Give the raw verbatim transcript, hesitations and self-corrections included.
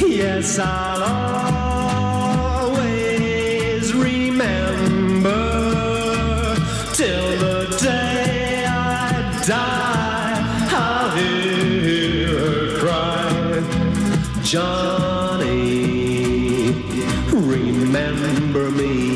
Yes, I'll always remember till the day I die. I'll hear her cry, Johnny, remember me.